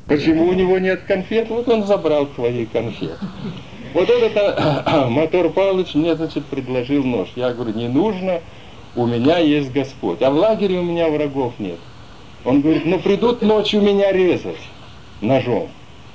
Почему у него нет конфет? Вот он забрал твои конфеты. Вот этот Мотор Павлович мне, значит, предложил нож. Я говорю, не нужно, у меня есть Господь. А в лагере у меня врагов нет. Он говорит, ну придут ночью меня резать ножом.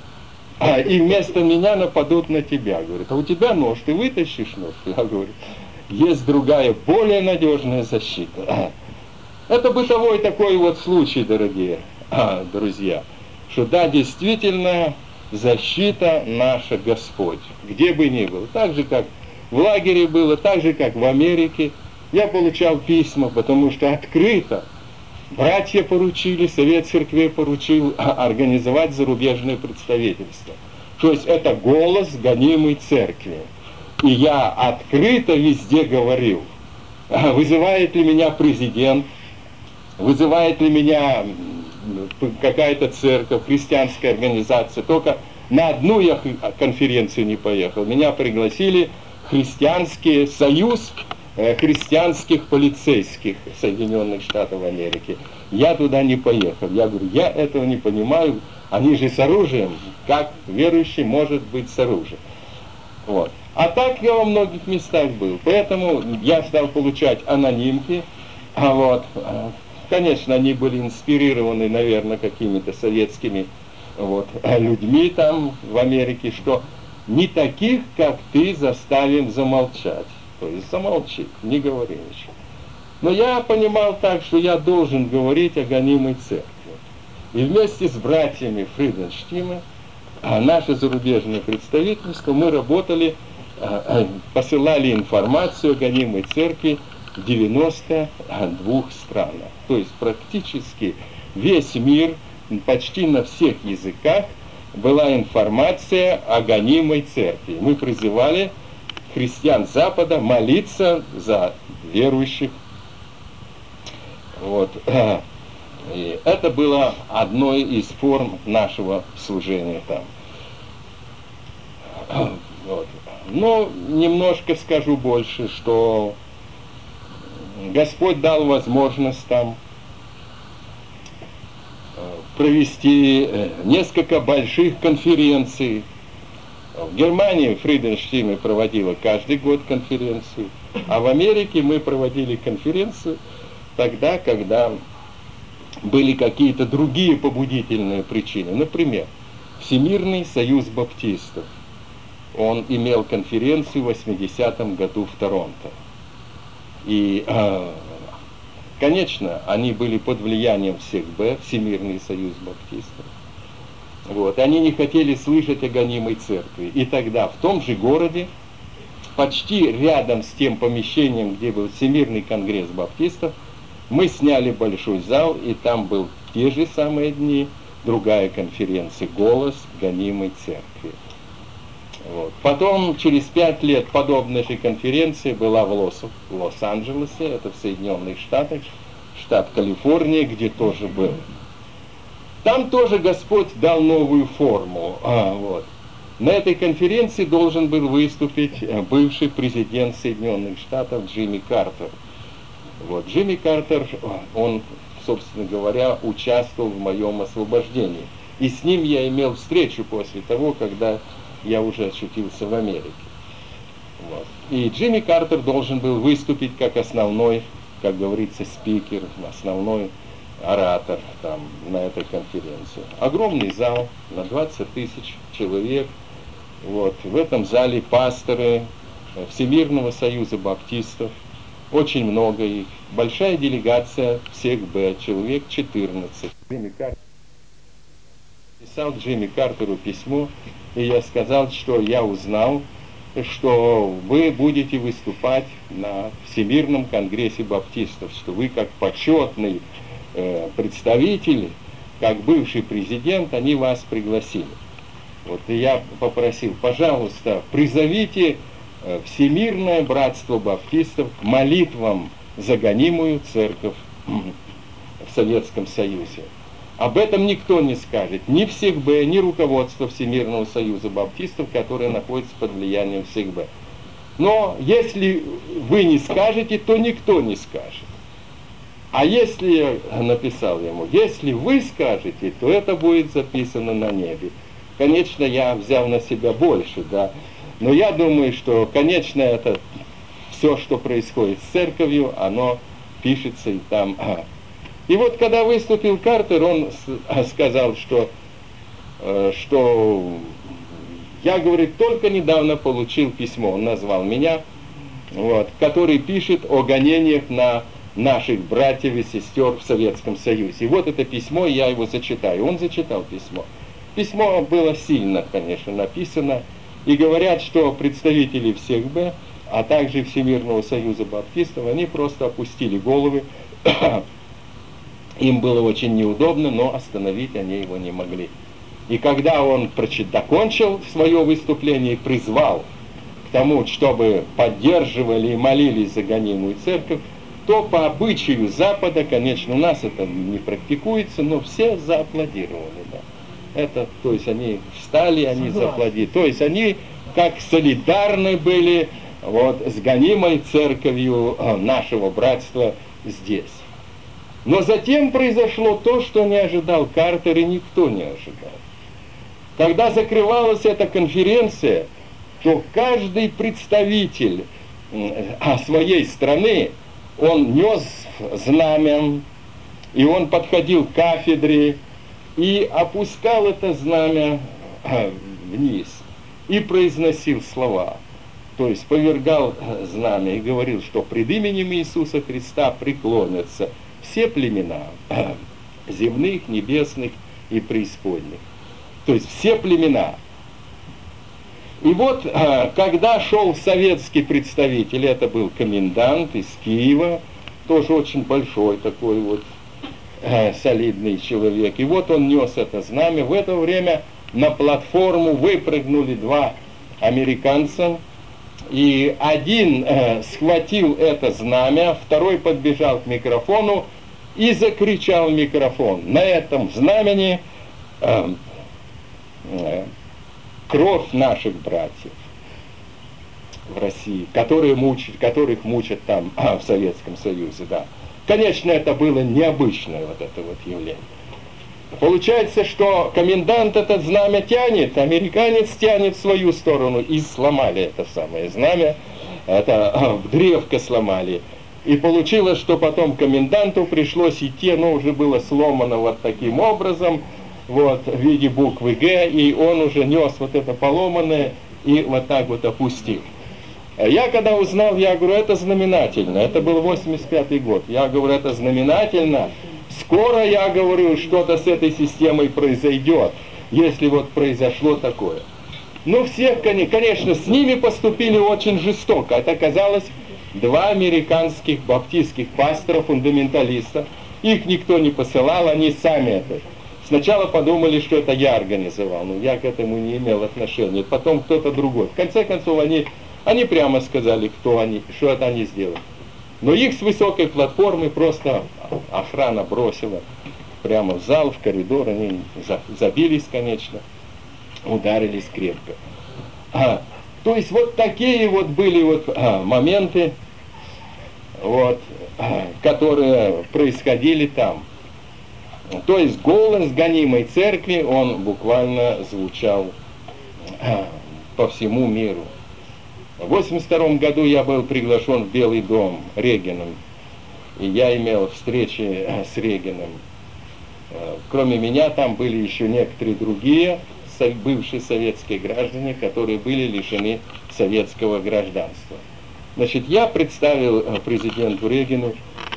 И вместо меня нападут на тебя. Говорит, а у тебя нож, ты вытащишь нож? Я говорю, есть другая, более надежная защита. Это бытовой такой вот случай, дорогие друзья, что да, действительно, защита наша Господь, где бы ни был. Так же, как в лагере было, так же, как в Америке. Я получал письма, потому что открыто братья поручили, Совет Церквей поручил организовать зарубежное представительство. То есть это голос гонимой церкви. И я открыто везде говорил, вызывает ли меня президент, вызывает ли меня какая-то церковь, христианская организация. Только на одну я конференцию не поехал. Меня пригласили Христианский союз христианских полицейских Соединенных Штатов Америки. Я туда не поехал. Я говорю, я этого не понимаю. Они же с оружием. Как верующий может быть с оружием? Вот. А так я во многих местах был. Поэтому я стал получать анонимки. Вот. Конечно, они были инспирированы, наверное, какими-то советскими людьми там в Америке, что не таких, как ты, заставим замолчать. То есть замолчи, не говори ничего. Но я понимал так, что я должен говорить о гонимой церкви. И вместе с братьями Фриденштима, наше зарубежное представительство, мы работали, посылали информацию о гонимой церкви в 92 странах. То есть практически весь мир, почти на всех языках, была информация о гонимой церкви. Мы призывали христиан Запада молиться за верующих. Вот. И это было одной из форм нашего служения там. Вот. Но немножко скажу больше, что Господь дал возможность там провести несколько больших конференций. В Германии Фриденштиме проводила каждый год конференцию, а в Америке мы проводили конференцию тогда, когда были какие-то другие побудительные причины. Например, Всемирный союз баптистов. Он имел конференцию в 80-м году в Торонто. И, конечно, они были под влиянием ВСБ, Всемирный союз баптистов. Вот. Они не хотели слышать о гонимой церкви. И тогда в том же городе, почти рядом с тем помещением, где был Всемирный конгресс баптистов, мы сняли большой зал, и там был в те же самые дни другая конференция «Голос гонимой церкви». Вот. Потом, через 5 лет, подобная же конференция была в Лос-Анджелесе, это в Соединенных Штатах, штат Калифорния, где тоже был. Там тоже Господь дал новую форму. Вот. На этой конференции должен был выступить бывший президент Соединенных Штатов Джимми Картер. Вот. Джимми Картер, он, собственно говоря, участвовал в моем освобождении. И с ним я имел встречу после того, когда я уже очутился в Америке. Вот. И Джимми Картер должен был выступить как основной, как говорится, спикер, основной оратор там, на этой конференции. Огромный зал на 20 тысяч человек. Вот. В этом зале пасторы Всемирного союза баптистов, очень много их. Большая делегация всех Б, человек 14. Писал Джимми Картеру письмо, и я сказал, что я узнал, что вы будете выступать на Всемирном конгрессе баптистов, что вы как почетный представитель, как бывший президент, они вас пригласили. Вот, и я попросил, пожалуйста, призовите Всемирное братство баптистов к молитвам за гонимую церковь в Советском Союзе. Об этом никто не скажет, ни ВСБ, ни руководство Всемирного союза баптистов, которое находится под влиянием ВСБ. Но если вы не скажете, то никто не скажет. А если, написал ему, если вы скажете, то это будет записано на небе. Конечно, я взял на себя больше, да, но я думаю, что, конечно, это все, что происходит с церковью, оно пишется и там. И вот, когда выступил Картер, он сказал, что я, говорит, только недавно получил письмо, он назвал меня, вот, который пишет о гонениях на наших братьев и сестер в Советском Союзе. И вот это письмо, я его зачитаю. Он зачитал письмо. Письмо было сильно, конечно, написано, и говорят, что представители всех Б, а также Всемирного Союза Баптистов, они просто опустили головы. Им было очень неудобно, но остановить они его не могли. И когда он докончил свое выступление и призвал к тому, чтобы поддерживали и молились за гонимую церковь, то по обычаю Запада, конечно, у нас это не практикуется, но все зааплодировали. Да. Это, то есть они встали, они зааплодировали. То есть они как солидарны были вот, с гонимой церковью нашего братства здесь. Но затем произошло то, что не ожидал Картер, и никто не ожидал. Когда закрывалась эта конференция, то каждый представитель своей страны, он нес знамя, и он подходил к кафедре и опускал это знамя вниз и произносил слова. То есть повергал знамя и говорил, что пред именем Иисуса Христа преклонятся все племена земных, небесных и преисподних. То есть все племена. И вот, когда шел советский представитель, это был комендант из Киева, тоже очень большой такой вот солидный человек. И вот он нес это знамя. В это время на платформу выпрыгнули два американца. И один схватил это знамя, второй подбежал к микрофону и закричал в микрофон: на этом знамени кровь наших братьев в России, которых мучат там в Советском Союзе, да. Конечно, это было необычное вот это вот явление. Получается, что комендант это знамя тянет, американец тянет в свою сторону, и сломали это самое знамя, это древко сломали. И получилось, что потом коменданту пришлось идти, оно уже было сломано вот таким образом, вот, в виде буквы Г, и он уже нес вот это поломанное и вот так вот опустил. Я когда узнал, я говорю, это знаменательно, это был 85-й год, я говорю, это знаменательно, скоро, я говорю, что-то с этой системой произойдет, если вот произошло такое. Ну, всех, конечно, с ними поступили очень жестоко. Это оказалось два американских баптистских пастора, фундаменталиста. Их никто не посылал, они сами это. Сначала подумали, что это я организовал, но я к этому не имел отношения. Потом кто-то другой. В конце концов, они прямо сказали, кто они, что это они сделали. Но их с высокой платформы просто охрана бросила прямо в зал, в коридор. Они забились, конечно, ударились крепко. То есть вот такие вот были вот моменты, вот, которые происходили там. То есть голос гонимой церкви, он буквально звучал по всему миру. В 1982 году я был приглашен в Белый дом Рейганом, и я имел встречи с Рейганом. Кроме меня там были еще некоторые другие бывшие советские граждане, которые были лишены советского гражданства. Значит, я представил президенту Рейгану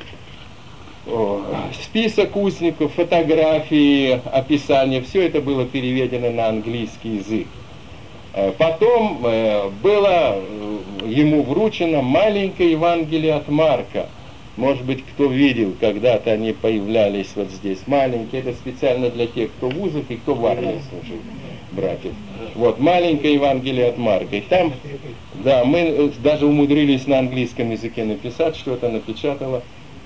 список узников, фотографии, описание, все это было переведено на английский язык. Потом было ему вручено маленькое Евангелие от Марка. Может быть, кто видел, когда-то они появлялись вот здесь, маленькие, это специально для тех, кто в вузах и кто в армии служит, братьев. Вот, маленькое Евангелие от Марка. И там, да, мы даже умудрились на английском языке написать, что это напечатало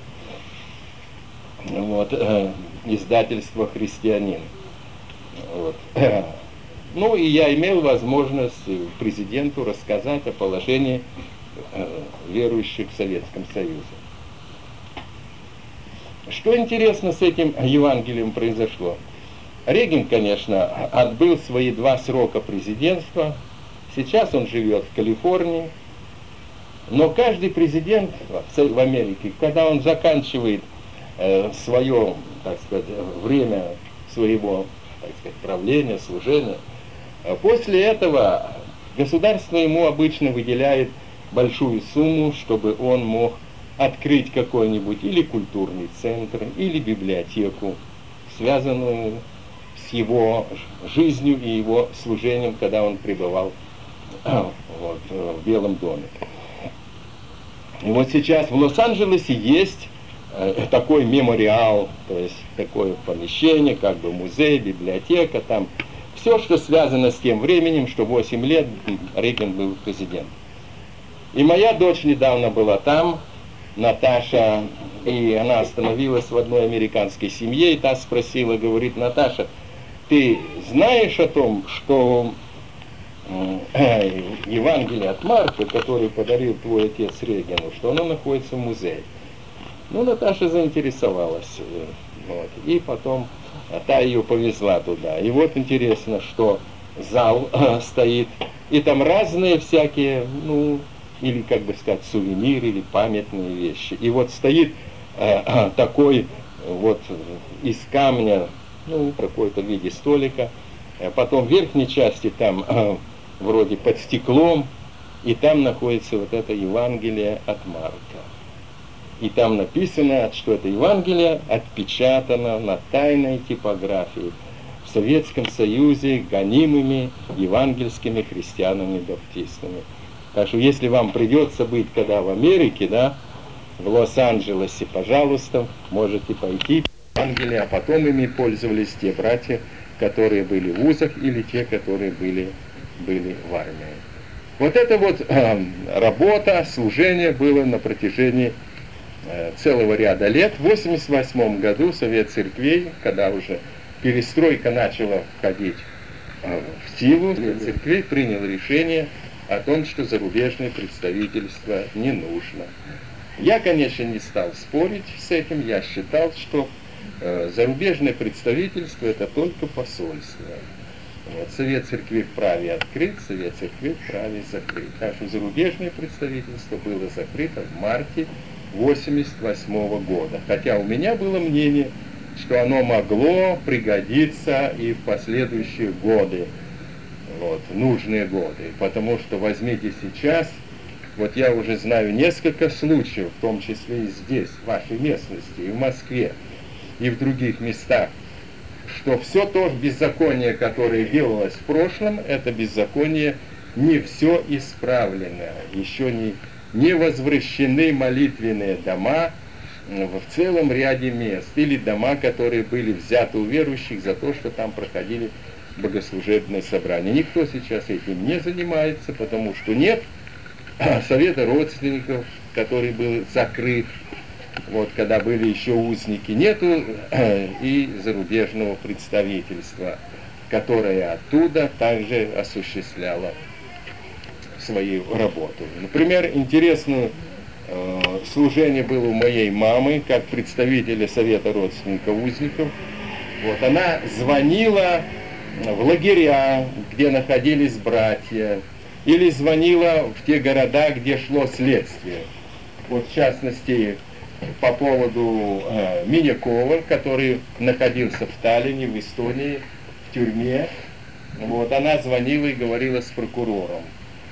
вот, издательство «Христианин». Вот. Ну и я имел возможность президенту рассказать о положении верующих в Советском Союзе. Что интересно с этим Евангелием произошло? Рейган, конечно, отбыл свои 2 срока президентства. Сейчас он живет в Калифорнии. Но каждый президент в Америке, когда он заканчивает свое, так сказать, время своего, так сказать, правления, служения, после этого государство ему обычно выделяет большую сумму, чтобы он мог открыть какой-нибудь или культурный центр, или библиотеку, связанную с его жизнью и его служением, когда он пребывал в Белом доме. И вот сейчас в Лос-Анджелесе есть такой мемориал, то есть такое помещение, как бы музей, библиотека, там все, что связано с тем временем, что 8 лет Рейган был президентом. И моя дочь недавно была там, Наташа, и она остановилась в одной американской семье, и та спросила, говорит: Наташа, ты знаешь о том, что Евангелие от Марка, который подарил твой отец Рейгану, что оно находится в музее? Ну, Наташа заинтересовалась, вот, и потом та ее повезла туда. И вот интересно, что зал стоит, и там разные всякие, ну, или, как бы сказать, сувениры, или памятные вещи. И вот стоит такой вот из камня, ну, какой-то в виде столика, потом в верхней части там вроде под стеклом, и там находится вот это Евангелие от Марка. И там написано, что это Евангелие отпечатано на тайной типографии в Советском Союзе гонимыми евангельскими христианами-баптистами. Так что если вам придется быть когда в Америке, да, в Лос-Анджелесе, пожалуйста, можете пойти в Евангелие, а потом ими пользовались те братья, которые были в вузах, или те, которые были в армии. Вот это вот работа, служение было на протяжении целого ряда лет. В 1988 году Совет Церквей, когда уже перестройка начала входить в силу, Совет Церквей принял решение о том, что зарубежное представительство не нужно. Я, конечно, не стал спорить с этим, я считал, что зарубежное представительство это только посольство. Вот, Совет Церкви вправе открыть, Совет Церкви вправе закрыть. Так что зарубежное представительство было закрыто в марте 1988 года. Хотя у меня было мнение, что оно могло пригодиться и в последующие годы, вот, нужные годы. Потому что возьмите сейчас, вот я уже знаю несколько случаев, в том числе и здесь, в вашей местности, и в Москве, и в других местах, что все то беззаконие, которое делалось в прошлом, это беззаконие не все исправлено, еще не возвращены молитвенные дома в целом ряде мест, или дома, которые были взяты у верующих за то, что там проходили богослужебные собрания. Никто сейчас этим не занимается, потому что нет совета родственников, который был закрыт, вот, когда были еще узники, нету и зарубежного представительства, которое оттуда также осуществляло свою работу. Например, интересное служение было у моей мамы, как представителя Совета родственников узников. Вот, она звонила в лагеря, где находились братья, или звонила в те города, где шло следствие. Вот, в частности, по поводу Минякова, который находился в Таллине, в Эстонии, в тюрьме. Вот, она звонила и говорила с прокурором.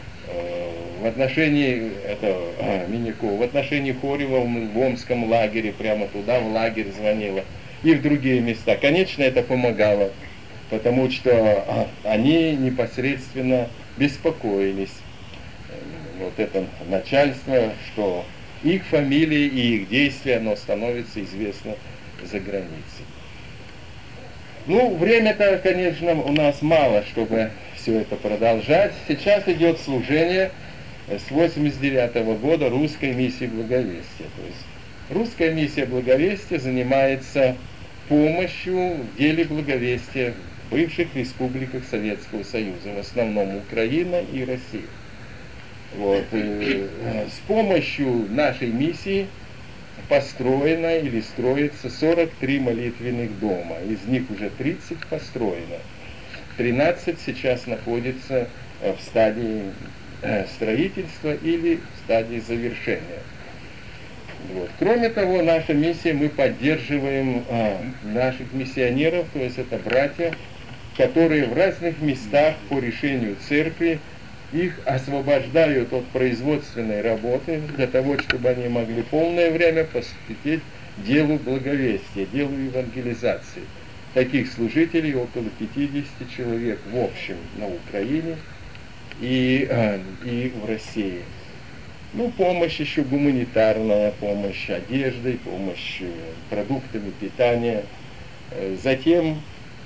В отношении Минякова, в отношении Хорева в Омском лагере, прямо туда, в лагерь звонила, и в другие места. Конечно, это помогало, потому что они непосредственно беспокоились, вот это начальство, что их фамилии и их действия, оно становится известно за границей. Ну, время-то, конечно, у нас мало, чтобы все это продолжать. Сейчас идет служение с 1989 года русской миссии благовестия. То есть русская миссия благовестия занимается помощью в деле благовестия в бывших республиках Советского Союза, в основном Украина и Россия. Вот. С помощью нашей миссии построено или строится 43 молитвенных дома. Из них уже 30 построено. 13 сейчас находится в стадии строительства или в стадии завершения. Вот. Кроме того, наша миссия, мы поддерживаем наших миссионеров, то есть это братья, которые в разных местах по решению церкви их освобождают от производственной работы для того, чтобы они могли полное время посвятить делу благовестия, делу евангелизации. Таких служителей около 50 человек в общем на Украине и в России. Ну, помощь еще гуманитарная, помощь одеждой, помощь продуктами питания. Затем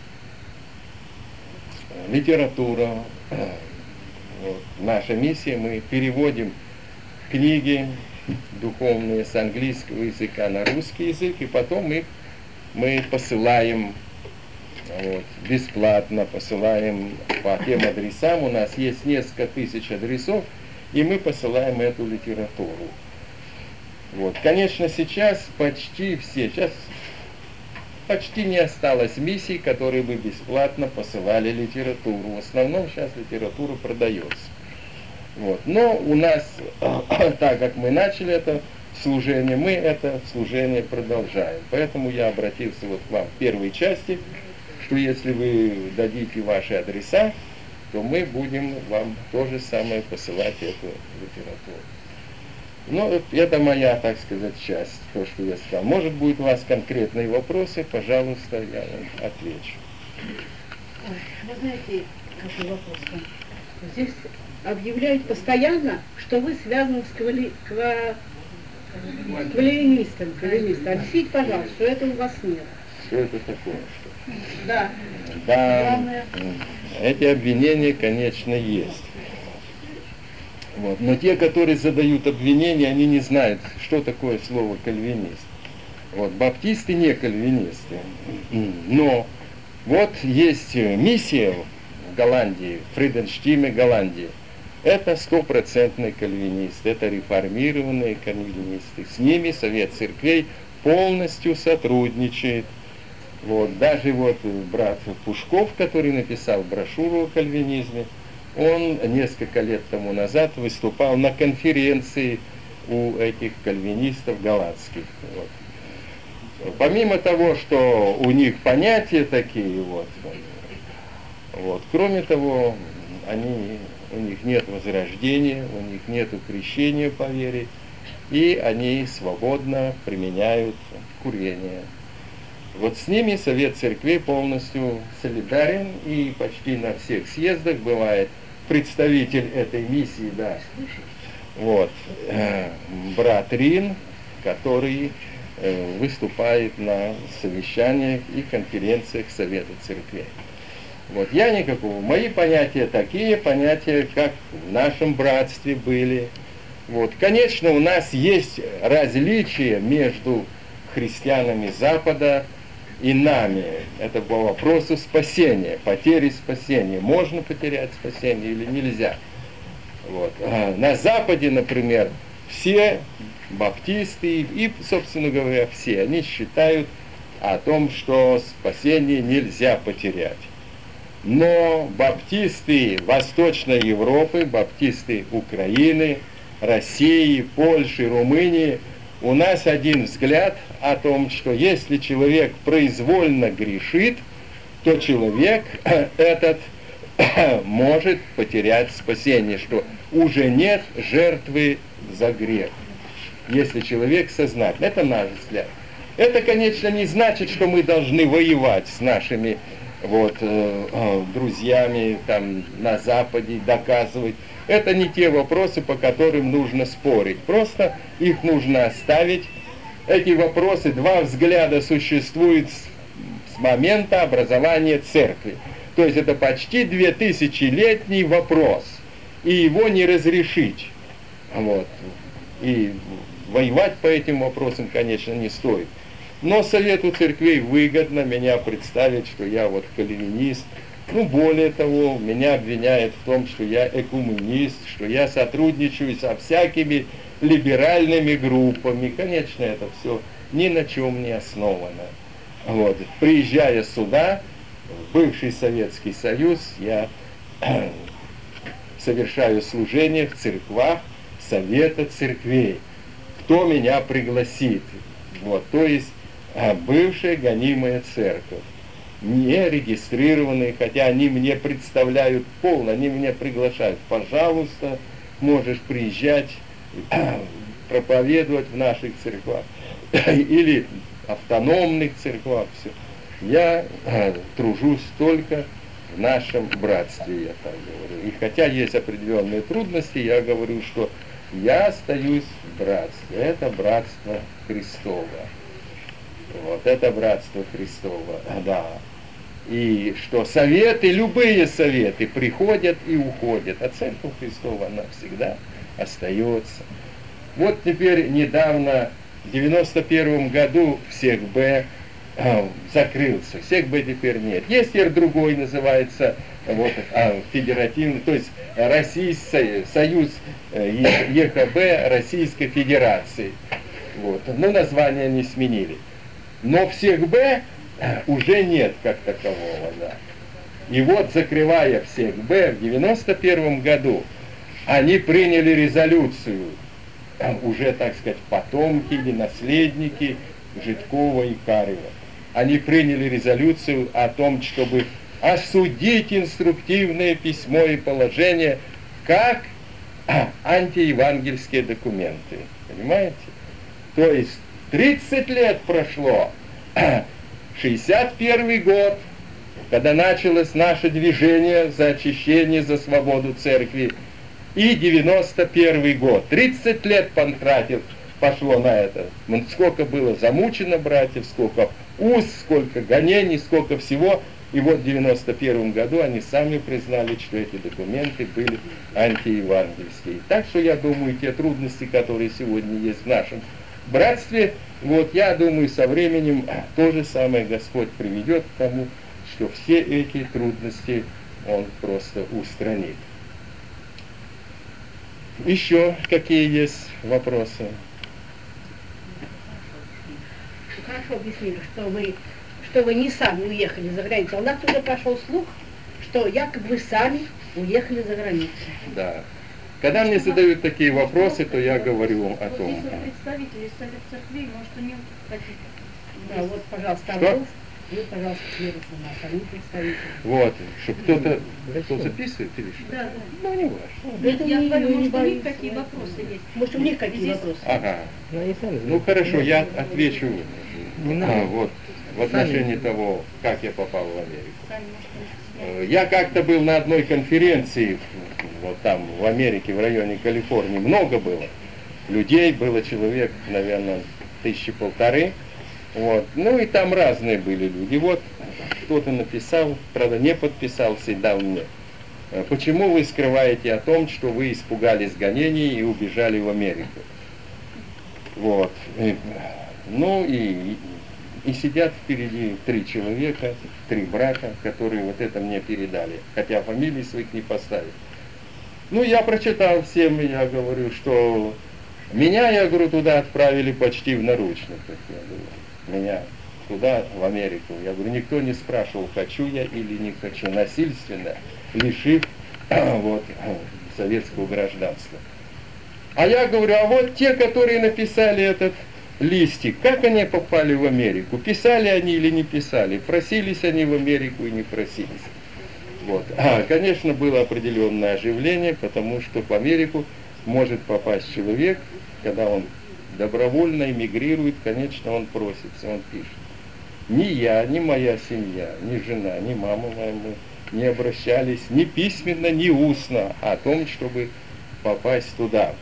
литература. Вот. Наша миссия, мы переводим книги духовные с английского языка на русский язык, и потом их мы посылаем бесплатно, посылаем по тем адресам. У нас есть несколько тысяч адресов, и мы посылаем эту литературу. Вот. Конечно, сейчас почти не осталось миссий, которые бы бесплатно посылали литературу. В основном сейчас литература продается. Вот. Но у нас, так как мы начали это служение, мы это служение продолжаем. Поэтому я обратился вот к вам в первой части, что если вы дадите ваши адреса, то мы будем вам то же самое посылать эту литературу. Ну, это моя, так сказать, часть, то, что я сказал. Может, будут у вас конкретные вопросы, пожалуйста, я вам отвечу. Вы знаете, какой вопрос? Здесь объявляют постоянно, что вы связаны с кавалеристом. Объясните, пожалуйста, что это у вас нет. Что это такое? Да. Да, эти обвинения, конечно, есть. Вот. Но те, которые задают обвинения, они не знают, что такое слово кальвинист. Вот. Баптисты не кальвинисты. Но вот есть миссия в Голландии, в Фриденштиме, Голландии. Это стопроцентный кальвинист, это реформированные кальвинисты. С ними Совет Церквей полностью сотрудничает. Вот. Даже вот брат Пушков, который написал брошюру о кальвинизме, он несколько лет тому назад выступал на конференции у этих кальвинистов голландских. Вот. Помимо того, что у них понятия такие, кроме того, у них нет возрождения, у них нет крещения по вере, и они свободно применяют курение. Вот с ними Совет Церквей полностью солидарен, и почти на всех съездах бывает представитель этой миссии, да, вот, брат Рин, который выступает на совещаниях и конференциях Совета Церквей. Вот, я никакого, мои понятия такие понятия, как в нашем братстве были. Вот, конечно, у нас есть различия между христианами Запада и нами. Это по вопросу спасения, потери спасения. Можно потерять спасение или нельзя? Вот. На Западе, например, все баптисты и, собственно говоря, все, они считают о том, что спасение нельзя потерять. Но баптисты Восточной Европы, баптисты Украины, России, Польши, Румынии, у нас один взгляд о том, что если человек произвольно грешит, то человек этот может потерять спасение, что уже нет жертвы за грех, если человек сознательно. Это наш взгляд. Это, конечно, не значит, что мы должны воевать с нашими друзьями там на Западе, доказывать. Это не те вопросы, по которым нужно спорить. Просто их нужно оставить. Эти вопросы, два взгляда существуют с момента образования церкви. То есть это почти 2000-летний вопрос. И его не разрешить. Вот. И воевать по этим вопросам, конечно, не стоит. Но Совету Церквей выгодно меня представить, что я кальвинист. Ну, более того, меня обвиняют в том, что я экуменист, что я сотрудничаю со всякими либеральными группами. Конечно, это все ни на чем не основано. Вот. Приезжая сюда, в бывший Советский Союз, я совершаю служение в церквах Совета церквей. Кто меня пригласит? Вот. То есть бывшая гонимая церковь, не регистрированные, хотя они мне представляют полно, они меня приглашают. Пожалуйста, можешь приезжать, проповедовать в наших церквах или автономных церквах. Все. Я тружусь только в нашем братстве, я так говорю. И хотя есть определенные трудности, я говорю, что я остаюсь в братстве. Это братство Христово. Вот это братство Христово, да. И что советы, любые советы приходят и уходят, а Церковь Христова, она всегда остается. Вот теперь недавно, в 91 году, СЕКБ закрылся. СЕКБ теперь нет. Есть теперь другой, называется вот, федеративный, то есть Российский Союз ЕХБ Российской Федерации. Вот. Но название не сменили. Но в СЕКБ уже нет как такового. Да. И вот, закрывая СЕКБ в 91 году, они приняли резолюцию, уже, так сказать, потомки или наследники Житкова и Карева. Они приняли резолюцию о том, чтобы осудить инструктивное письмо и положение как антиевангельские документы. Понимаете? То есть 30 лет прошло, 61 год, когда началось наше движение за очищение, за свободу церкви, и 91 год. 30 лет пошло на это. Сколько было замучено братьев, сколько уз, сколько гонений, сколько всего. И вот в 91 году они сами признали, что эти документы были антиевангельские. Так что я думаю, те трудности, которые сегодня есть в нашем братстве, вот я думаю, со временем то же самое Господь приведет к тому, что все эти трудности Он просто устранит. Еще какие есть вопросы? Хорошо объяснили, что вы не сами уехали за границу. У нас уже пошел слух, что якобы вы сами уехали за границу. Да. Когда мне задают такие вопросы, то я говорю о том. Если представители из Совета церквей, может, они хотите. Да, вот, пожалуйста, Что? Вы, пожалуйста, следуйте нас, они представители. Вот, чтобы кто записывает или что? Да, да. Ну, не важно. Это Я не- говорю, не может, у них боюсь. какие вопросы есть. Может, у них какие Здесь- вопросы? Ага. Ну хорошо, я отвечу вот, в отношении того, как я попал в Америку. Сами, может, Я как-то был на одной конференции, вот там в Америке, в районе Калифорнии, много было людей, было человек, наверное, 1500. Вот. Ну и там разные были люди. Вот кто-то написал, правда не подписался и дал мне. Почему вы скрываете о том, что вы испугались гонений и убежали в Америку? Вот. Ну и сидят впереди 3 человека, 3 брата, которые вот это мне передали, хотя фамилии своих не поставили. Ну, я прочитал всем, я говорю, что меня, я говорю, туда отправили почти в наручниках, я говорю. Меня туда, в Америку. Я говорю, никто не спрашивал, хочу я или не хочу, насильственно лишив вот, советского гражданства. А я говорю, а вот те, которые написали этот листик, как они попали в Америку? Писали они или не писали? Просились они в Америку и не просились? Вот. Конечно, было определенное оживление, потому что в Америку может попасть человек, когда он добровольно эмигрирует, конечно, он просится, он пишет. Ни я, ни моя семья, ни жена, ни мама моя, мы не обращались ни письменно, ни устно о том, чтобы попасть туда,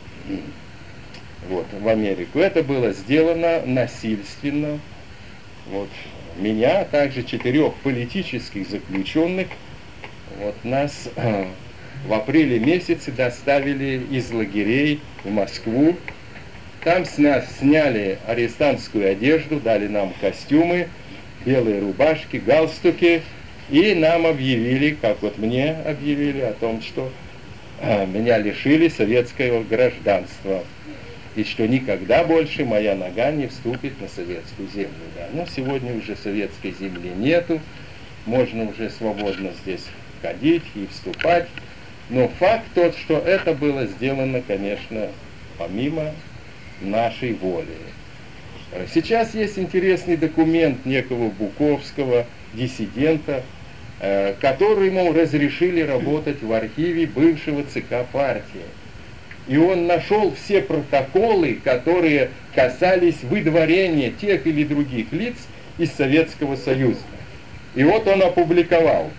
вот, в Америку. Это было сделано насильственно. Вот. Меня, а также 4 политических заключенных, вот, нас в апреле месяце доставили из лагерей в Москву. Там с нас сняли арестантскую одежду, дали нам костюмы, белые рубашки, галстуки, и нам объявили, как вот мне объявили, о том, что меня лишили советского гражданства. и что никогда больше моя нога не вступит на советскую землю. Да. Но сегодня уже советской земли нету, можно уже свободно здесь ходить и вступать. Но факт тот, что это было сделано, конечно, помимо нашей воли. Сейчас есть интересный документ некого буковского диссидента, которому разрешили работать в архиве бывшего ЦК партии. И он нашел все протоколы, которые касались выдворения тех или других лиц из Советского Союза. И вот он опубликовал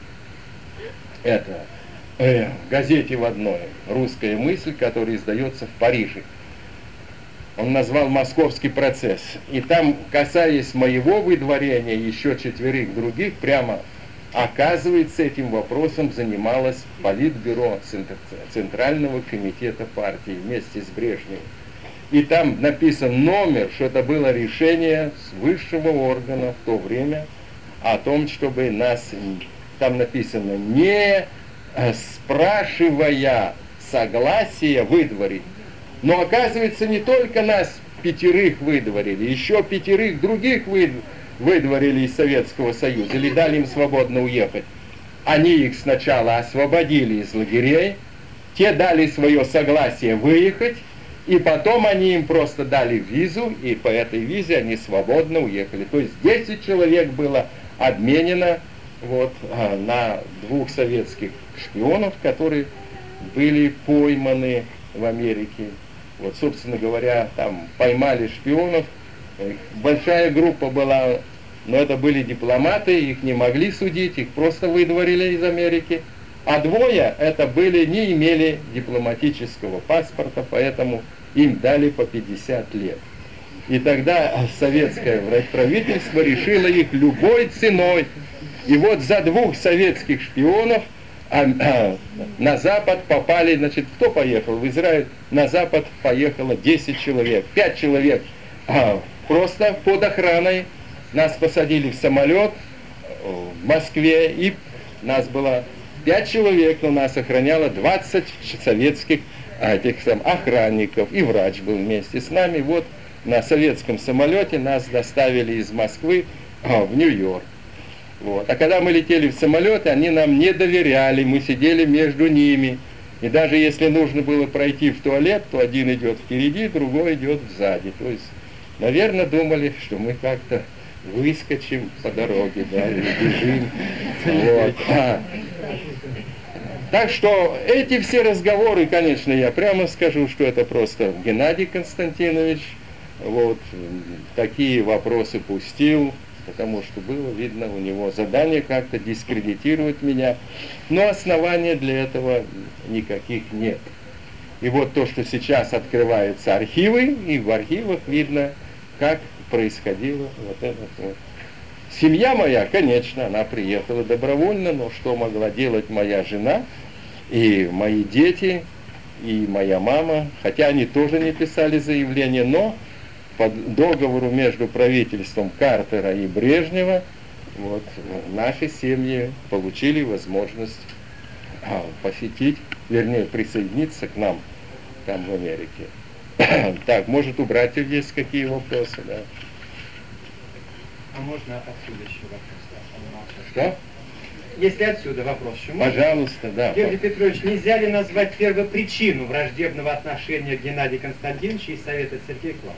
это в газете в одной «Русская мысль», которая издается в Париже. Он назвал «Московский процесс». И там, касаясь моего выдворения, еще 4 других, прямо оказывается, этим вопросом занималось Политбюро Центрального комитета партии вместе с Брежневым. И там написан номер, что это было решение с высшего органа в то время о том, чтобы нас, там написано, не спрашивая согласия выдворить. Но оказывается, не только нас 5 выдворили, еще 5 других выдворили из Советского Союза или дали им свободно уехать. Они их сначала освободили из лагерей, те дали свое согласие выехать, и потом они им просто дали визу, и по этой визе они свободно уехали. То есть 10 человек было обменено вот, на 2 советских шпионов, которые были пойманы в Америке. Вот, собственно говоря, там поймали шпионов, большая группа была, но это были дипломаты, их не могли судить, их просто выдворили из Америки. А 2 это были, не имели дипломатического паспорта, поэтому им дали по 50 лет. И тогда советское правительство решило их любой ценой. И вот за 2 советских шпионов на Запад попали, значит, кто поехал в Израиль? На Запад поехало 10 человек. 5 человек просто под охраной. Нас посадили в самолет в Москве, и нас было 5 человек, но нас охраняло 20 советских охранников, и врач был вместе с нами. Вот на советском самолете нас доставили из Москвы в Нью-Йорк. Вот. А когда мы летели в самолете, они нам не доверяли, мы сидели между ними. И даже если нужно было пройти в туалет, то один идет впереди, другой идет сзади. То есть, наверное, думали, что мы как-то выскочим по дороге, да, или бежим. Вот. Так что эти все разговоры, конечно, я прямо скажу, что это просто Геннадий Константинович вот такие вопросы пустил, потому что было видно у него задание как-то дискредитировать меня, но оснований для этого никаких нет. И вот то, что сейчас открываются архивы, и в архивах видно, как происходило вот это вот. Семья моя, конечно, она приехала добровольно, но что могла делать моя жена и мои дети, и моя мама, хотя они тоже не писали заявление, но по договору между правительством Картера и Брежнева вот, наши семьи получили возможность посетить, вернее, присоединиться к нам там в Америке. Так, может, у братьев есть какие вопросы, да? А можно отсюда еще вопрос? Что? Если отсюда вопрос еще можно? Пожалуйста, да. Георгий Петрович, нельзя ли назвать первопричину враждебного отношения Геннадия Константиновича и Совета Церквей к вам?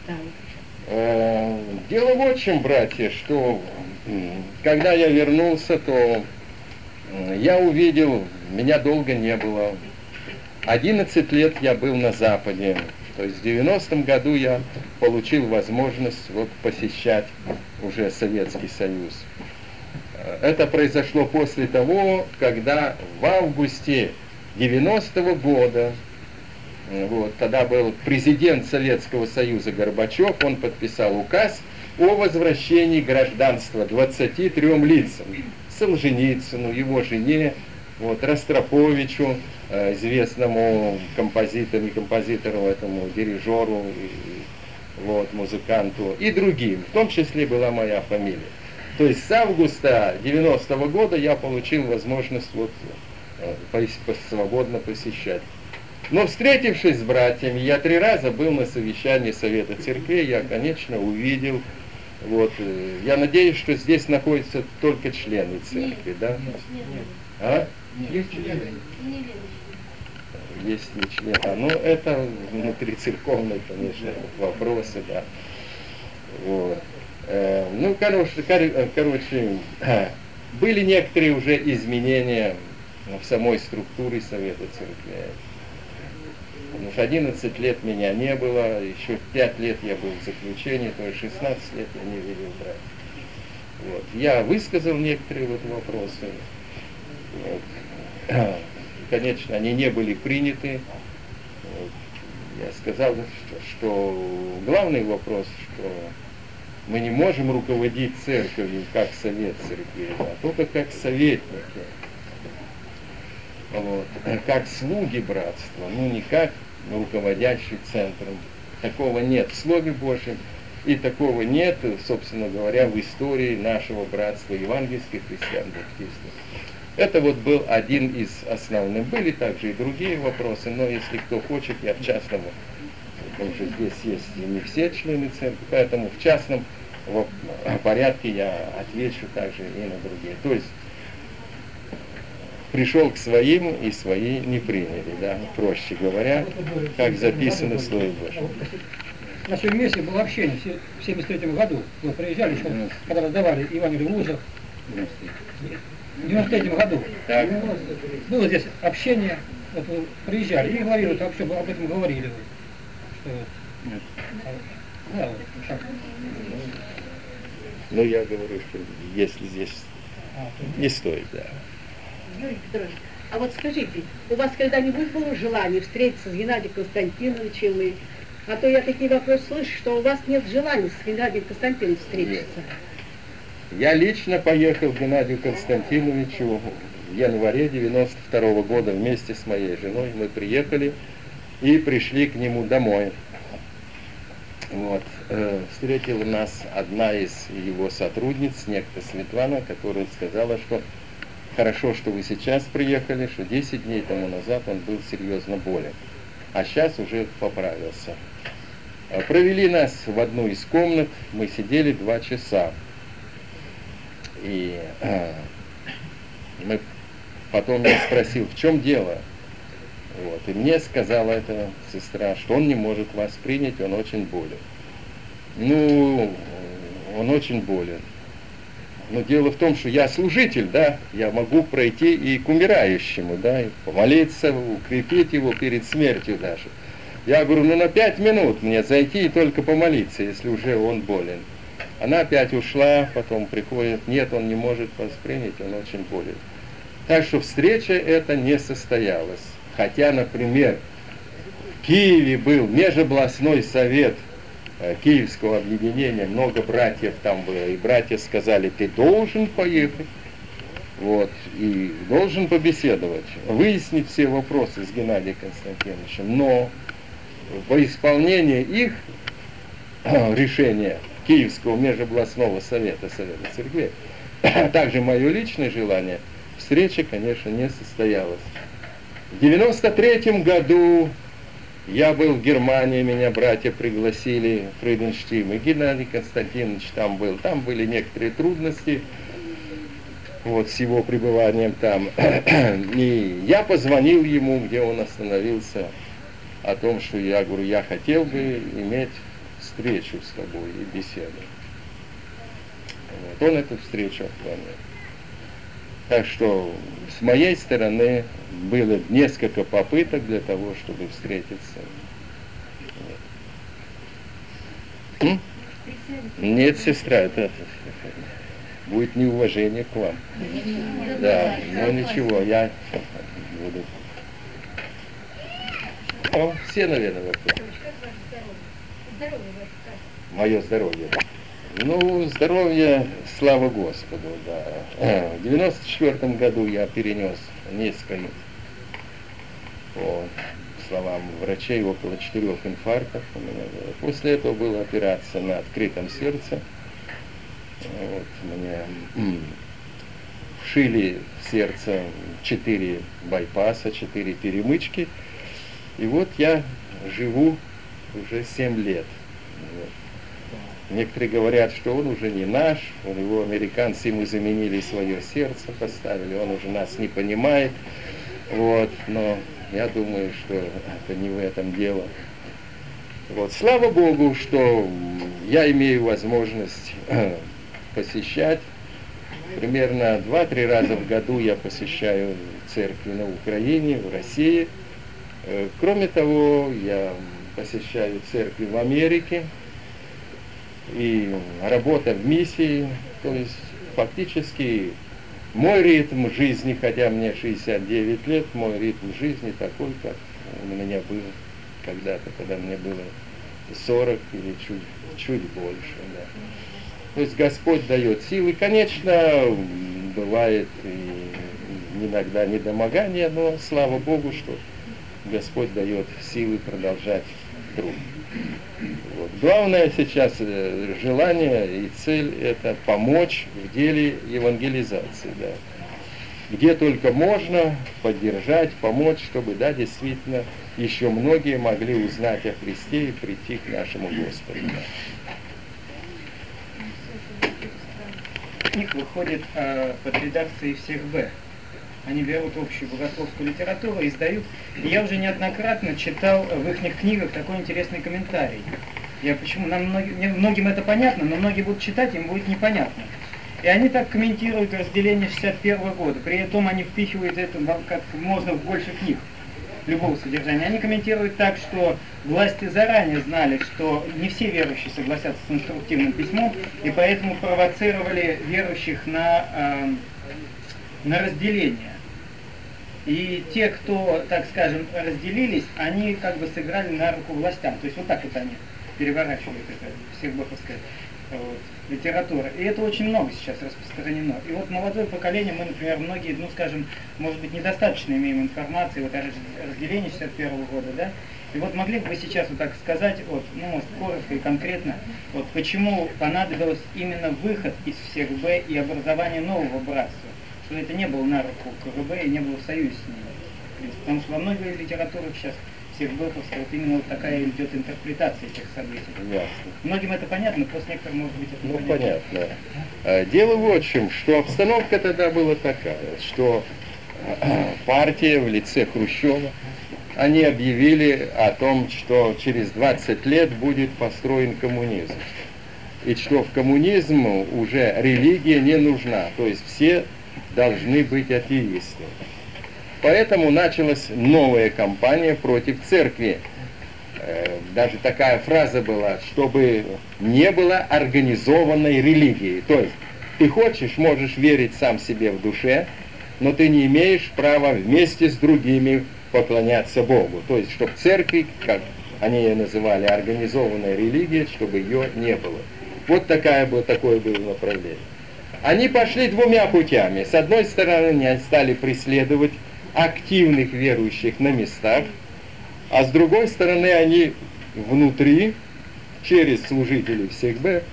Дело вот в чем, братья, что когда я вернулся, то я увидел, меня долго не было. 11 лет я был на Западе. То есть в 90-м году я получил возможность вот посещать уже Советский Союз. Это произошло после того, когда в августе 90-го года, вот, тогда был президент Советского Союза Горбачев, он подписал указ о возвращении гражданства 23 лицам. Солженицыну, его жене, вот, Ростроповичу, известному композитору, этому дирижеру, вот, музыканту и другим. В том числе была моя фамилия. То есть с августа 90-го года я получил возможность вот, свободно посещать Но встретившись с братьями, я 3 раза был на совещании Совета Церквей, я, конечно, увидел, вот, я надеюсь, что здесь находятся только члены церкви, да? А? Есть члены. Есть не член. Ну, это внутрицерковные, конечно, вопросы, да. Вот. Ну, короче, были некоторые уже изменения в самой структуре Совета Церкви. Потому что 11 лет меня не было, еще 5 лет я был в заключении, то есть 16 лет я не видел брать. Вот. Я высказал некоторые вот вопросы. Вот. Конечно, они не были приняты. Вот. Я сказал, что главный вопрос, что мы не можем руководить церковью как совет церкви, а только как советники. Вот. Как слуги братства, ну не как руководящий центром. Такого нет в Слове Божьем, и такого нет, собственно говоря, в истории нашего братства евангельских христиан-баптистов. Это вот был один из основных. Были также и другие вопросы, но если кто хочет, я в частном, потому что здесь есть и не все члены церкви, поэтому в частном порядке я отвечу также и на другие. То есть пришел к своим, и свои не приняли, да, проще говоря, как записано в Слове Божьем. На своем месте было общение в 1973 году. Мы приезжали еще, когда раздавали Евангелие в вузах. В 1993 году Так. было здесь общение, вот вы приезжали, и говорили, вот, об этом говорили. Что, да, вот, так. Ну, я говорю, что если здесь не стоит, да. Юрий Петрович, а вот скажите, у вас когда-нибудь было желание встретиться с Геннадием Константиновичем? А то я такие вопросы слышу, что у вас нет желания с Геннадием Константиновичем встретиться. Я лично поехал к Геннадию Константиновичу в январе 92 года вместе с моей женой. Мы приехали и пришли к нему домой. Вот. Встретила нас одна из его сотрудниц, некто Светлана, которая сказала, что хорошо, что вы сейчас приехали, что 10 дней тому назад он был серьезно болен, а сейчас уже поправился. Провели нас в одну из комнат, мы сидели 2 часа. И потом я спросил, в чем дело? Вот. И мне сказала эта сестра, что он не может вас принять, он очень болен. Ну, он очень болен. Но дело в том, что я служитель, да, я могу пройти и к умирающему, да, и помолиться, укрепить его перед смертью даже. Я говорю, ну на 5 минут мне зайти и только помолиться, если уже он болен. Она опять ушла, потом приходит, нет, он не может вас принять, он очень болен. Так что встреча эта не состоялась. Хотя, например, в Киеве был межобластной совет Киевского объединения, много братьев там было, и братья сказали, ты должен поехать, вот, и должен побеседовать, выяснить все вопросы с Геннадием Константиновичем, но во исполнение их решения Киевского межобластного совета Церкви, а также мое личное желание, встреча, конечно, не состоялась. В 93 году я был в Германии, меня братья пригласили, Фриденштейн, и Геннадий Константинович там был. Там были некоторые трудности вот, с его пребыванием там. И я позвонил ему, где он остановился, о том, что я говорю, я хотел бы иметь встречу с тобой и беседу. Вот. Он эту встречу отклонил. Так что с моей стороны было несколько попыток для того, чтобы встретиться. Нет, Нет сестра, это будет неуважение к вам. Да, но ничего, я буду. О, все, наверное, вопросы. Мое здоровье. Ну, здоровье, слава Господу, да. В 94 году я перенес несколько, по словам врачей, около 4 инфарктов у меня было. После этого была операция на открытом сердце. Вот, мне вшили в сердце 4 байпаса, 4 перемычки. И вот я живу уже 7 лет. Вот. Некоторые говорят, что он уже не наш, у него американцы ему заменили свое сердце, поставили, он уже нас не понимает. Вот. Но я думаю, что это не в этом дело. Вот. Слава Богу, что я имею возможность посещать. Примерно 2-3 раза в году я посещаю церкви на Украине, в России. Кроме того, я посещаю церкви в Америке. И работа в миссии, то есть фактически мой ритм жизни, хотя мне 69 лет, мой ритм жизни такой, как у меня был когда-то, когда мне было 40 или чуть больше. Да. То есть Господь дает силы. Конечно, бывает и иногда недомогание, но слава Богу, что Господь дает силы продолжать труд. Вот. Главное сейчас желание и цель — это помочь в деле евангелизации. Да. Где только можно поддержать, помочь, чтобы, да, действительно, еще многие могли узнать о Христе и прийти к нашему Господу. Книг выходит под редакцией всех Б. Они берут общую богословскую литературу и издают. И я уже неоднократно читал в их книгах такой интересный комментарий. Многим это понятно, но многие будут читать, им будет непонятно. И они так комментируют разделение 61 года. При этом они впихивают это как можно в больше книг любого содержания. Они комментируют так, что власти заранее знали, что не все верующие согласятся с инструктивным письмом, и поэтому провоцировали верующих на разделение. И те, кто, так скажем, разделились, они как бы сыграли на руку властям. То есть вот так вот они переворачивают это всехбоховская литература. И это очень много сейчас распространено. И вот молодое поколение, мы, например, многие, скажем, может быть, недостаточно имеем информации вот о разделении 61 года, да? И вот могли бы вы сейчас вот так сказать, вот, может, коротко и конкретно, вот почему понадобилось именно выход из всех Б и образование нового братства? Что это не было на руку КГБ и не было в союзе с ними. Потому что во многих литературах сейчас всех бэховских вот именно вот такая идет интерпретация этих событий. Ясно. Многим это понятно, просто некоторым может быть это непонятно. Понятно. Дело вот в чем, что обстановка тогда была такая, что партия в лице Хрущева, они объявили о том, что через 20 лет будет построен коммунизм. И что в коммунизм уже религия не нужна, то есть все должны быть атеисты. Поэтому началась новая кампания против церкви. Даже такая фраза была, чтобы не было организованной религии. То есть ты хочешь, можешь верить сам себе в душе, но ты не имеешь права вместе с другими поклоняться Богу. То есть, чтобы церкви, как они ее называли, организованная религия, чтобы ее не было. Вот такое было направление. Они пошли двумя путями. С одной стороны, они стали преследовать активных верующих на местах, а с другой стороны, они внутри, через служителей всех Б,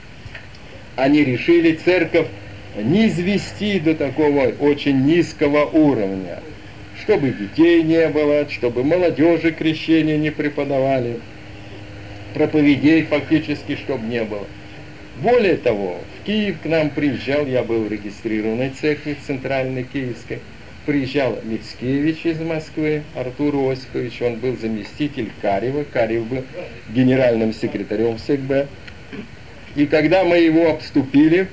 они решили церковь низвести до такого очень низкого уровня, чтобы детей не было, чтобы молодежи крещения не преподавали, проповедей фактически чтобы не было. Более того, в Киев к нам приезжал, я был в регистрированной церкви центральной киевской, приезжал Мицкевич из Москвы, Артур Осипович, он был заместитель Карева, Карев был генеральным секретарем СКБ. И когда мы его обступили,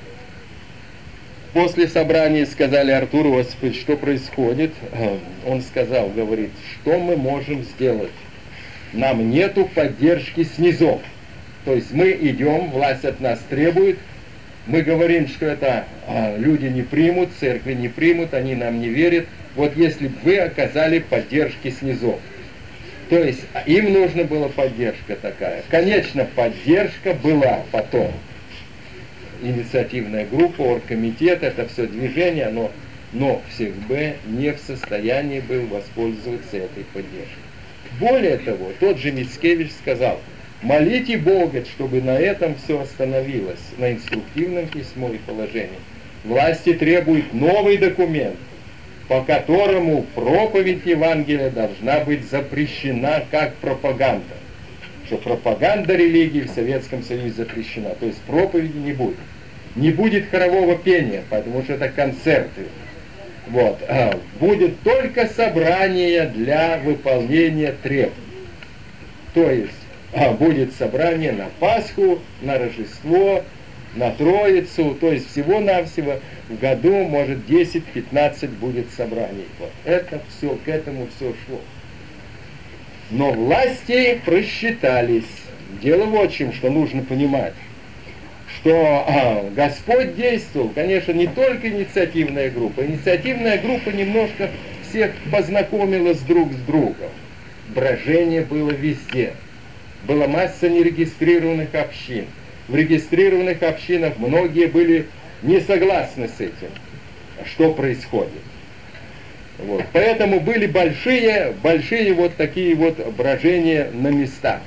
после собрания сказали: Артур Осипович, что происходит? Он сказал, говорит, что мы можем сделать? Нам нету поддержки снизу. То есть мы идем, власть от нас требует, мы говорим, что это люди не примут, церкви не примут, они нам не верят. Вот если бы вы оказали поддержки снизу. То есть им нужна была поддержка такая. Конечно, поддержка была потом. Инициативная группа, оргкомитет, это все движение, но СКБ не в состоянии был воспользоваться этой поддержкой. Более того, тот же Мицкевич сказал: молите Бога, чтобы на этом все остановилось, на инструктивном письме и положении. Власти требуют новый документ. по которому проповедь Евангелия должна быть запрещена как пропаганда. Что пропаганда религии в Советском Союзе запрещена, то есть проповеди не будет. Не будет хорового пения, потому что это концерты. Вот. Будет только собрание для выполнения требований. То есть будет собрание на Пасху, на Рождество, на Троицу, то есть всего-навсего в году, может, 10-15 будет собраний. Вот. Это все, к этому все шло. Но власти просчитались. Дело вот в чем, что нужно понимать, что Господь действовал, конечно, не только инициативная группа. Инициативная группа немножко всех познакомила друг с другом. Брожение было везде. Была масса нерегистрированных общин. В регистрированных общинах многие были не согласны с этим, что происходит. Вот. Поэтому были большие вот такие вот брожения на местах.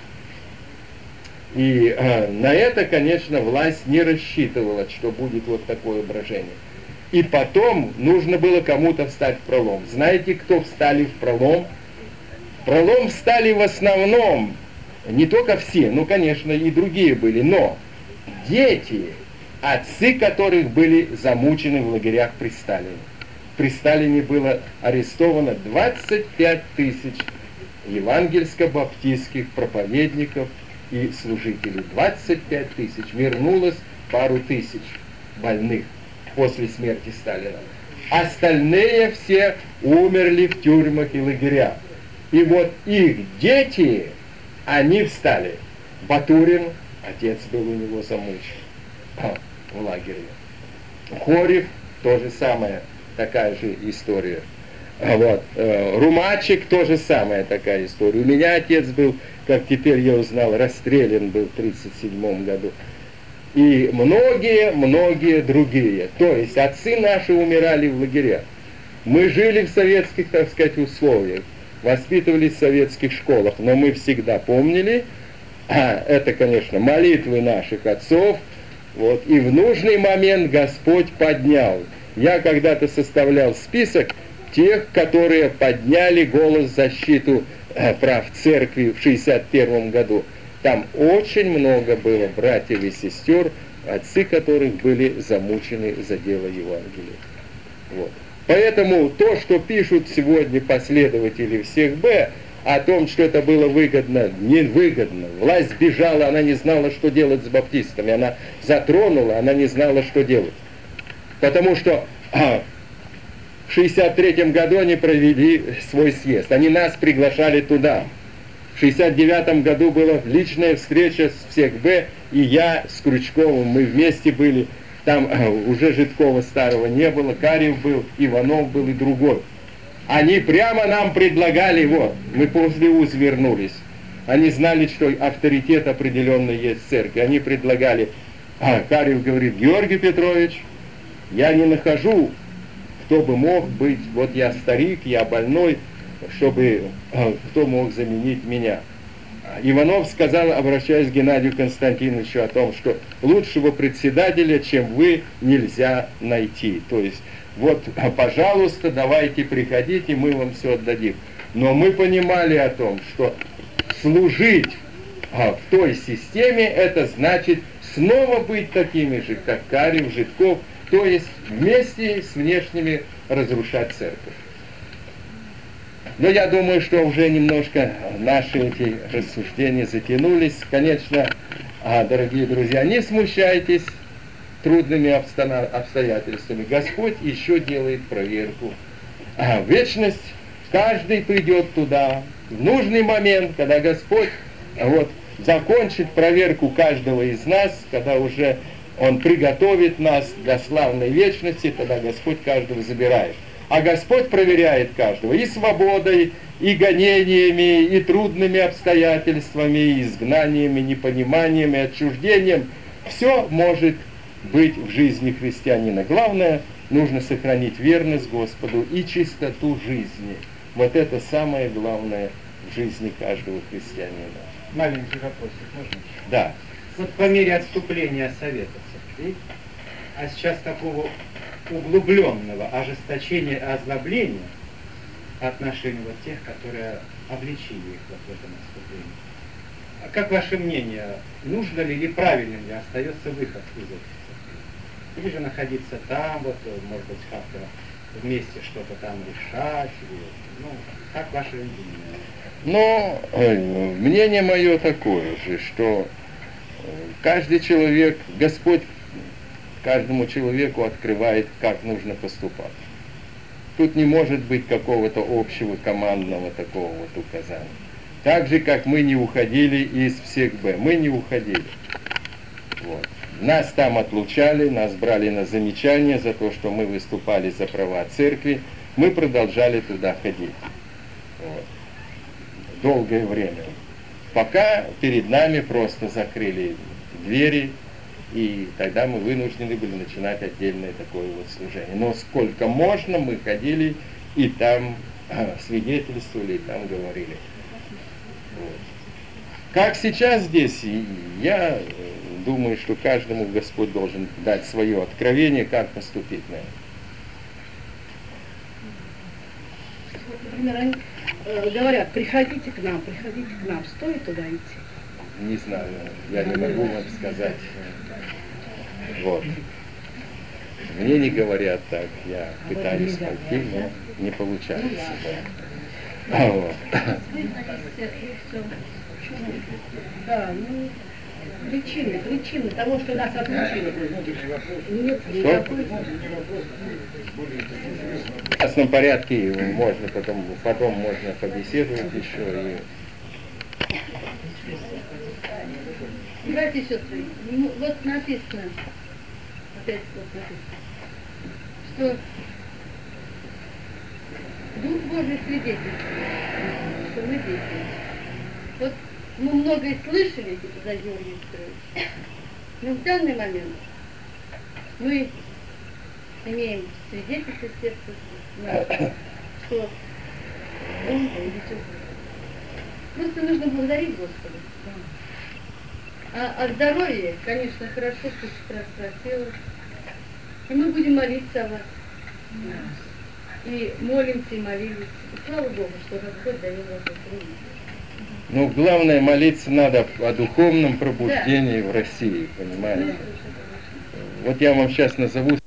И на это, конечно, власть не рассчитывала, что будет вот такое брожение. И потом нужно было кому-то встать в пролом. Знаете, кто встали в пролом? В пролом встали в основном, не только все, ну, конечно, и другие были, но дети, отцы которых были замучены в лагерях при Сталине. При Сталине было арестовано 25 тысяч евангельско-баптистских проповедников и служителей. 25 тысяч. Вернулось пару тысяч больных после смерти Сталина. Остальные все умерли в тюрьмах и лагерях. И вот их дети, они встали. Батурин, отец был у него замучен в лагере. Хорев, то же самое, такая же история. Вот. Румачек, то же самое, такая история. У меня отец был, как теперь я узнал, расстрелян был в 1937 году. И многие другие. То есть отцы наши умирали в лагерях. Мы жили в советских, так сказать, условиях, воспитывались в советских школах, но мы всегда помнили, это, конечно, молитвы наших отцов, вот, и в нужный момент Господь поднял. Я когда-то составлял список тех, которые подняли голос в защиту прав церкви в 1961 году. Там очень много было братьев и сестер, отцы которых были замучены за дело Евангелия. Вот. Поэтому то, что пишут сегодня последователи всех Б, о том, что это было выгодно, невыгодно. Власть бежала, она не знала, что делать с баптистами. Она затронула, она не знала, что делать. Потому что в 1963 году они провели свой съезд. Они нас приглашали туда. В 1969 году была личная встреча с всех Б, и я с Крючковым, мы вместе были. Там уже Житкова старого не было, Карев был, Иванов был и другой. Они прямо нам предлагали, вот, мы после УЗ вернулись. Они знали, что авторитет определенный есть в церкви. Они предлагали, Карев говорит: Георгий Петрович, я не нахожу, кто бы мог быть, вот я старик, я больной, чтобы кто мог заменить меня. Иванов сказал, обращаясь к Геннадию Константиновичу, о том, что лучшего председателя, чем вы, нельзя найти. То есть, вот, пожалуйста, давайте приходите, мы вам все отдадим. Но мы понимали о том, что служить в той системе, это значит снова быть такими же, как Карев, Житков, то есть вместе с внешними разрушать церковь. Но я думаю, что уже немножко наши эти рассуждения затянулись. Конечно, дорогие друзья, не смущайтесь трудными обстоятельствами. Господь еще делает проверку. Вечность, каждый придет туда в нужный момент, когда Господь закончит проверку каждого из нас, когда уже Он приготовит нас для славной вечности, тогда Господь каждого забирает. А Господь проверяет каждого и свободой, и гонениями, и трудными обстоятельствами, и изгнаниями, непониманием, и отчуждением. Все может быть в жизни христианина. Главное, нужно сохранить верность Господу и чистоту жизни. Вот это самое главное в жизни каждого христианина. Маленький вопросик, можно? Да. Вот по мере отступления от Совета Церкви, а сейчас такого углубленного ожесточения и озлобления по отношению вот тех, которые обличили их вот в этом отступлении. А как ваше мнение, нужно ли или правильным ли остается выход из этих церквей? Или же находиться там, вот, может быть, как-то вместе что-то там решать, или, ну, как ваше видение? Но мнение мое такое же, что каждый человек, Господь каждому человеку открывает, как нужно поступать. Тут не может быть какого-то общего командного такого вот указания. Так же, как мы не уходили из всех Б. Мы не уходили. Вот. Нас там отлучали, нас брали на замечание за то, что мы выступали за права церкви. Мы продолжали туда ходить. Вот. Долгое время. Пока перед нами просто закрыли двери, и тогда мы вынуждены были начинать отдельное такое вот служение. Но сколько можно, мы ходили и там свидетельствовали, и там говорили. Вот. Как сейчас здесь, я думаю, что каждому Господь должен дать свое откровение, как поступить на это. Например, они говорят, приходите к нам, стоит туда идти? Не знаю, я не могу вам сказать. Вот. Мне не говорят так, я пытаюсь пойти, но не получается. Вот. Да, ну, причины того, что нас отлучили. Нет, Что? никакой. В частном порядке можно потом можно побеседовать еще. Братья и сестры, вот написано, опять вот написано, что Дух Божий свидетельствует, что мы дети. Вот мы многое слышали, типа, за Георгия Петровича, но в данный момент мы имеем свидетельство сердца, что он идет. Просто нужно благодарить Господа. А здоровье, конечно, хорошо, что сестра спросила. И мы будем молиться о вас. И молимся, и молились. И слава Богу, что Господь дает вас это. Ну, главное, молиться надо о духовном пробуждении в России, понимаете? Вот я вам сейчас назову